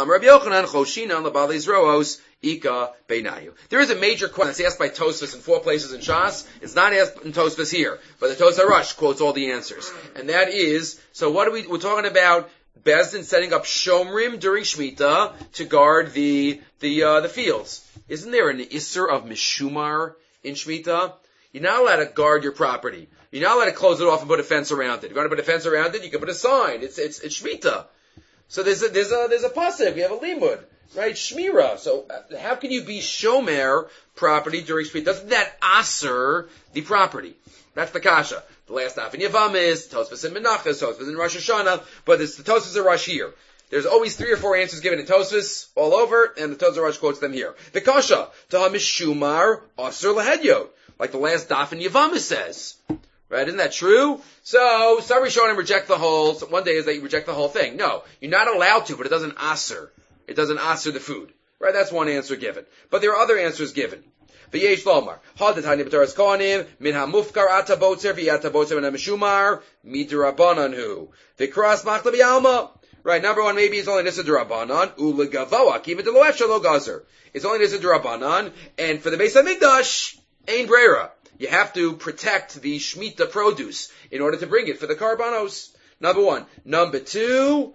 [SPEAKER 1] major question that's asked by Tosfos in four places in Shas. It's not asked in Tosfos here, but the Tosfos Rush quotes all the answers. And that is, so what are we, we're talking about Bezdin setting up Shomrim during Shemitah to guard the, the, uh, the fields. Isn't there an Isser of Mishumar in Shemitah? You're not allowed to guard your property. You're not allowed to close it off and put a fence around it. If you want to put a fence around it, you can put a sign. It's, it's, it's Shemitah. So there's a, there's a, there's a pasuk, we have a limud, right? Shmira. So uh, how can you be shomer property during Shemitah? Doesn't that aser the property? That's the kasha. The last half in Yavam is, Tosfos in Menachos, Tosfos in Rosh Hashanah, but it's the Tosfos of Rosh here. There's always three or four answers given in Tosfos all over, and the Tosfos of Rosh quotes them here. The kasha, Tahamishumar aser lahedyot, like the last daf in Yavam says. Right? Isn't that true? So, some Rishonim reject the whole, so one day is that you reject the whole thing. No, you're not allowed to, but it doesn't aser. It doesn't aser the food. Right? That's one answer given. But there are other answers given. V'yesh lomar. Hadatani b'taras kohanim, min ha'mufkar ata botzer, v'yata botzer min ha'mishumar, midrabananhu. V'kras machla b'yalma. Right, number one, maybe it's only nisa d'rabanan, u'legavoa, kiva deloef shalo gazer. It's only nisa d'rabanan, and for the Beis HaMikdash, ein brera. You have to protect the Shemitah produce in order to bring it for the karbanos. Number one. Number two,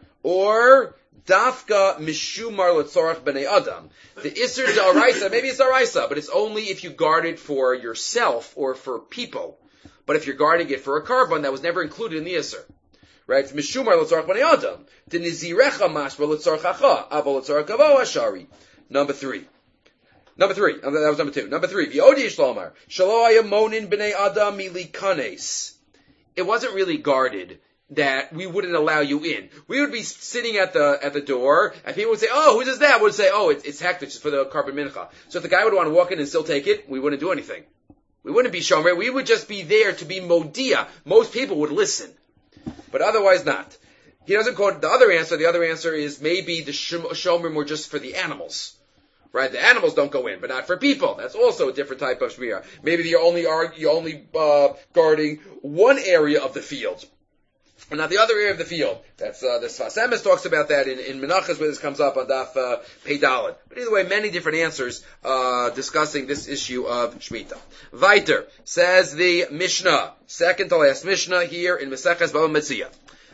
[SPEAKER 1] or dafka mishumar l'tzorach b'nei adam. The isser d'araisa, maybe it's d'araisa, but it's only if you guard it for yourself or for people. But if you're guarding it for a karban, that was never included in the isser. Right? It's mishumar l'tzorach b'nei adam. D'nizirecha mashma l'tzorach acha, avo l'tzorach gavo ashari. Number three. Number three. That was number two. Number three. V'odi yishlomar. Shalo ayamonin b'nei adam milikanes. It wasn't really guarded that we wouldn't allow you in. We would be sitting at the at the door, and people would say, "Oh, who does that?" Would say, "Oh, it's, it's hektish, it's for the carbon mincha." So if the guy would want to walk in and still take it, we wouldn't do anything. We wouldn't be shomer. We would just be there to be modia. Most people would listen, but otherwise not. He doesn't quote the other answer. The other answer is maybe the shomer were just for the animals. Right, the animals don't go in, but not for people. That's also a different type of shmira. Maybe you're only are you're only uh, guarding one area of the field, and not the other area of the field. That's uh, the Sfas Emes talks about that in, in Menachos, where this comes up on Daf uh, Pei Daled. But either way, many different answers uh, discussing this issue of Shemitah. Weiter says the Mishnah, second to last Mishnah here in Maseches Bava Metzia.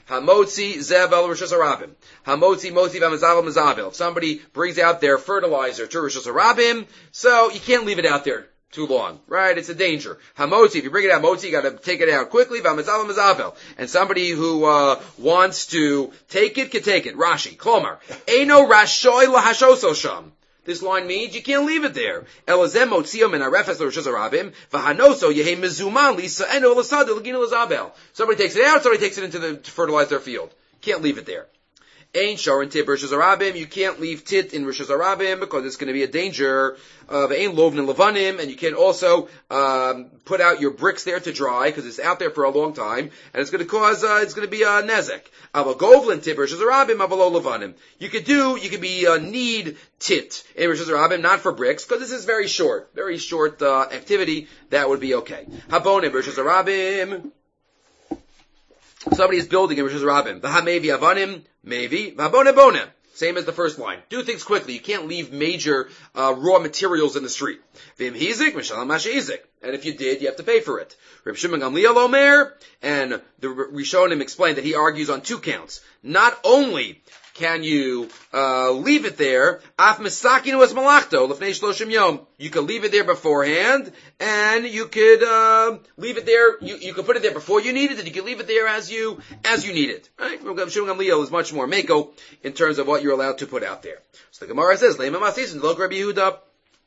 [SPEAKER 1] Hamotzi zevel Rishus Harabim. Hamotzi motzi v'amazavel mazavel. If somebody brings out their fertilizer to Rishus Harabim, so you can't leave it out there too long, right? It's a danger. Hamotzi, if you bring it out motzi, you gotta take it out quickly, v'amazavel mazavel. And somebody who, uh, wants to take it can take it. Rashi, Klomar. Eino rashoy lahashoso sham. This line means you can't leave it there. Elazem motziyom in arefes l'Rishus Harabim v'hanoso yehe mezuman lisa eno l'sad l'gina l'zabel. Somebody takes it out, somebody takes it into the to fertilize their field. Can't leave it there. Ein sharon tit Rishus Harabim. You can't leave tit in Rishus Harabim because it's going to be a danger of ein lovnin levanim, and you can also um, put out your bricks there to dry because it's out there for a long time, and it's going to cause uh, it's going to be a uh, nezek. Aval govlin tit Rishus Harabim avalo levanim. You could do you could be uh, need tit in Rishus Harabim, not for bricks because this is very short, very short uh, activity. That would be okay. Habonim Rishus Harabim. Somebody is building in Rishus Harabim. V'hamevi avanim, maybe. V'habone bone. Same as the first line. Do things quickly. You can't leave major uh, raw materials in the street. V'im hizik, mishalam mashizik. And if you did, you have to pay for it. Reb Shimon Gamliel Omer, and the Rishonim explained that he argues on two counts. Not only can you uh, leave it there, af misakinu es malachto lefnei shloshim yom. You could leave it there beforehand, and you could uh, leave it there. You, you could put it there before you need it, and you could leave it there as you as you need it. Right? Reb Shimon Gamliel is much more meko in terms of what you're allowed to put out there. So the Gemara says, "Leima masisin lo Rabbi Yehuda."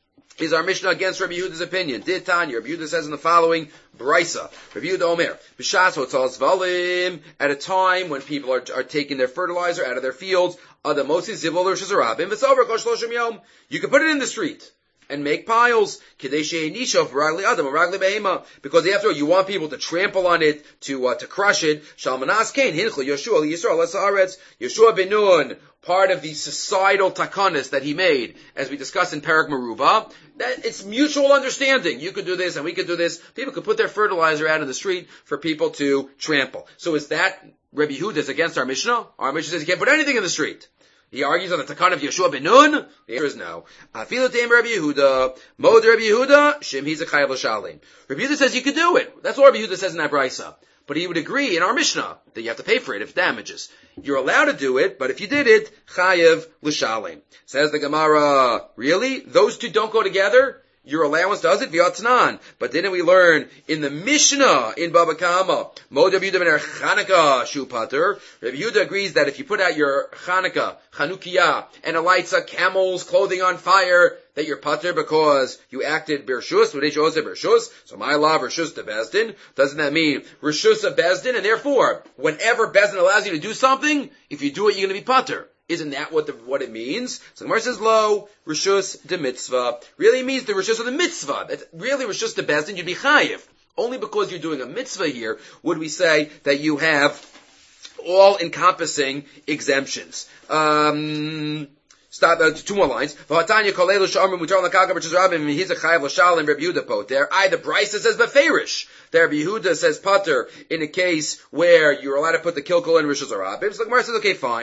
[SPEAKER 1] Is our Mishnah against Rabbi Yehuda's opinion? Did Tanya, Rabbi Yehuda says in the following, Brisa, Rabbi Yehuda Omer, B'shas hotzal zvalim, at a time when people are, are taking their fertilizer out of their fields, Adamosi zivol Rishus Harabim, v'sover kosh shloshim yom. You can put it in the street and make piles, Kedei she'ei nisha v'ragli adam, v'ragli behema, because after all, you want people to trample on it, to uh, to crush it. Shalmanas kain, hinchli Yeshua Yisrael l'sa'aretz, Yeshua ben Nun, part of the societal takanas that he made, as we discussed in Parak Meruva, that it's mutual understanding. You could do this and we could do this. People could put their fertilizer out in the street for people to trample. So is that Rabbi Yehuda's against our Mishnah? Our Mishnah says you can't put anything in the street. He argues on the takan of Yeshua ben Nun. The answer is no. Afilu teim Rabbi Yehuda, Mod Rabbi Yehuda, Shim he's a chayav l'shalim. Rabbi Yehuda says you could do it. That's what Rabbi Yehuda says in that brisa. But he would agree in our Mishnah that you have to pay for it if it damages. You're allowed to do it, but if you did it, chayev l'shalim. Says the Gemara, really? Those two don't go together? Your allowance does it, v'yatnan. But didn't we learn in the Mishnah, in Baba Kama, Mod Rabbi Yehuda ben Chanukah shu pater? Rabbi Yehuda agrees that if you put out your Chanukah, Chanukiyah, and it lights a camel's clothing on fire, that you're pater because you acted bershus, v'dei she'oseh bershus, so my law bershus to Bezdin. Doesn't that mean bershus of Bezdin? And therefore, whenever Bezdin allows you to do something, if you do it, you're going to be pater. Isn't that what the, what it means? So the Gemara says, lo, rishus de mitzvah. Really means the rishus of the mitzvah. That's really rishus de bezdin, you'd be chayiv. Only because you're doing a mitzvah here would we say that you have all-encompassing exemptions. Um... Stop, uh, two more lines. Either Brisa says beferish. There, Rabbi Yehuda says pater in a case where you're allowed to put the kilkel in Rishus Harabim. So the Gemara says, okay, fine.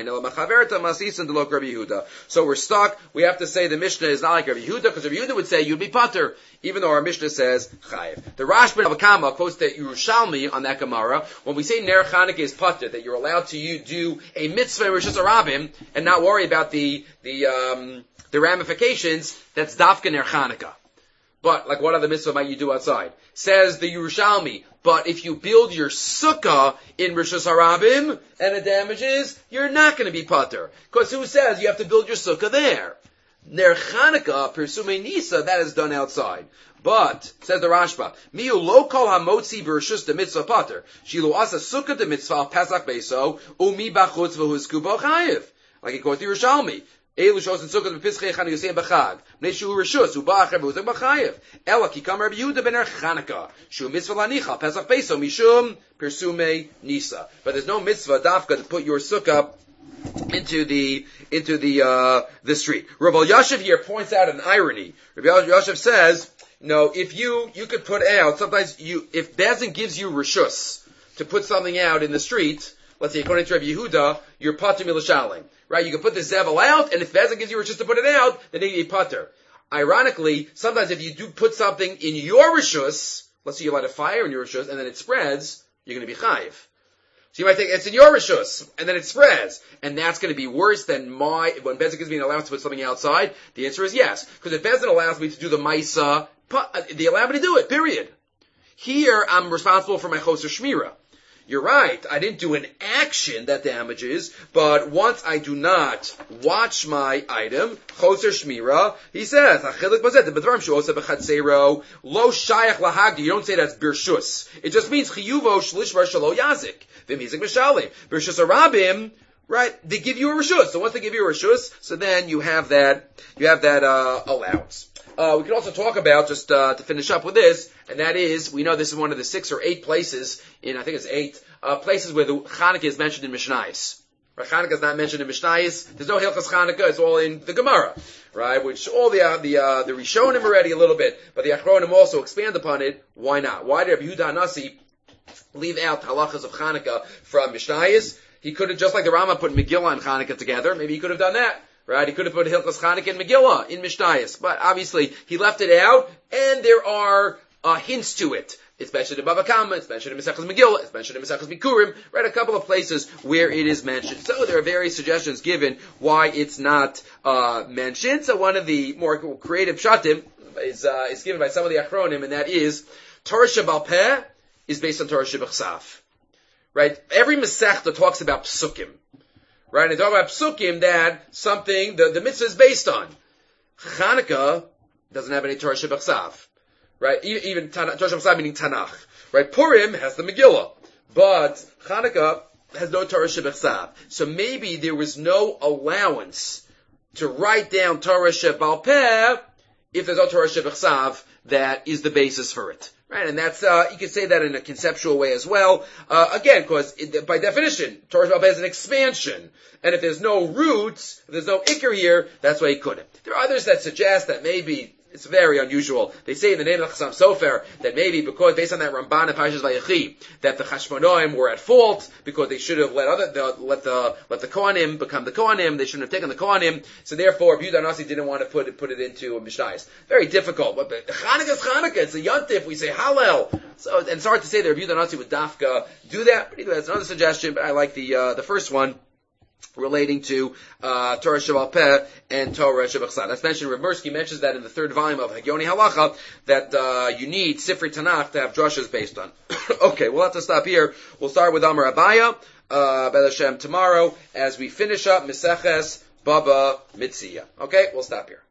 [SPEAKER 1] So we're stuck. We have to say the Mishnah is not like Rabbi Yehuda, because Rabbi Yehuda would say you'd be pater, even though our Mishnah says chayiv. The Rashba of Kama quotes the Yerushalmi on that Gemara. When we say Ner Chanukah is pater, that you're allowed to you do a mitzvah in Rishus Harabim and not worry about the the um, the ramifications, that's dafka ner Chanukah. But, like, what other mitzvah might you do outside? Says the Yerushalmi, but if you build your sukkah in Rishus Harabim and it damages, you're not going to be pater. Because who says you have to build your sukkah there? Ner Chanukah, persume nisa, that is done outside. But, says the Rashba, miu lo kol hamotzi b'rishus de mitzvah pater, shilu asa sukkah de mitzvah pesach beso, umi bachutz v'huzku bo chayiv. Like he quotes the Yerushalmi. Elu shos and sukkah b'pischei chanu yosem b'chag. Mnei shu rishus u'ba'acher v'huzak b'chayiv. Ela ki kam Rabbi Yehuda ben Chanukah. Shu mitzvah lanicha pesach beso mishum persume nisa. But there's no mitzvah dafka to put your sukkah into the into the uh the street. Rabbi Yashiv here points out an irony. Rabbi Yashiv says, no, if you you could put out sometimes you if Bezin gives you rishus to put something out in the street, let's say according to Rabbi Yehuda, you're pater milashalim. Right, you can put the zevel out, and if Bezin gives you rishus to put it out, then you need pater. Ironically, sometimes if you do put something in your rishus, let's say you light a fire in your rishus, and then it spreads, you're going to be chayiv. So you might think, it's in your rishus, and then it spreads. And that's going to be worse than my, when Bezdin gives me an allowance to put something outside, the answer is yes. Because if Bezdin allows me to do the Maisa, they allow me to do it, period. Here, I'm responsible for my Choser Shmira. You're right, I didn't do an action that damages, but once I do not watch my item, Choser Shmira, he says, Lo Shayach Lahagdi, you don't say that's Birshus. It just means Chiyuvo Shlishvar Shalo Yazik. V'mizik Mishalim. Birshus Arabim, right, they give you a Rishus. So once they give you a Rishus, so then you have that, you have that, uh, allowance. Uh, we can also talk about, just uh, to finish up with this, and that is, we know this is one of the six or eight places, in I think it's eight, uh, places where the Chanukah is mentioned in Mishnayos. Right, Chanukah is not mentioned in Mishnayos. There's no Hilchas Chanukah, it's all in the Gemara. Right, which all the, uh, the, uh, the Rishonim already a little bit, but the Achronim also expand upon it. Why not? Why did Rabbi Yehuda Nasi leave out halachas of Chanukah from Mishnayos? He could have, just like the Rama put Megillah and Chanukah together, maybe he could have done that. Right, he could have put Hilchas Chanukah and Megillah in Mishnayos, but obviously he left it out, and there are uh, hints to it. It's mentioned in Bava Kama, it's mentioned in Mesechus Megillah, it's mentioned in Mesechus Bikurim, right, a couple of places where it is mentioned. So there are various suggestions given why it's not uh, mentioned. So one of the more creative pshatim is uh, is given by some of the Achronim, and that is Torah Shebal Peh is based on Torah Shebachsav. Right, every Masechta talks about Psukim. Right, and talk about psukim that something, the, the mitzvah is based on. Chanukah doesn't have any Torah Shebachsav. Right, even Torah Shebachsav meaning Tanakh. Right, Purim has the Megillah. But Chanukah has no Torah Shebachsav. So maybe there was no allowance to write down Torah Shebal Peh if there's no Torah Shebachsav that is the basis for it. Right, and that's, uh, you can say that in a conceptual way as well. Uh, again, because by definition, Torah Shebal Peh is an expansion. And if there's no roots, if there's no ikr here, that's why he couldn't. There are others that suggest that maybe, it's very unusual. They say in the name of Chassam Sofer that maybe because, based on that Ramban and Parshas Vayechi, that the Chashmonoim were at fault because they should have let other, the, let the, let the Kohanim become the Kohanim. They shouldn't have taken the Kohanim. So therefore, Yehuda Nasi didn't want to put it, put it into a Mishnayos. Very difficult. But Chanukah is Chanukah. It's a Yontif. We say Hallel. So, and it's hard to say that Yehuda Nasi would dafka do that. But anyway, that's another suggestion. But I like the, uh, the first one, relating to uh, Torah Shebal Peh and Torah Shebachsav. That's mentioned. Reb Mirsky mentions that in the third volume of Hagyoni Halacha that uh, you need Sifrei Tanakh to have drushes based on. Okay, we'll have to stop here. We'll start with Amar Abaya, uh, B'ez Hashem tomorrow as we finish up Meseches Baba Metzia. Okay, we'll stop here.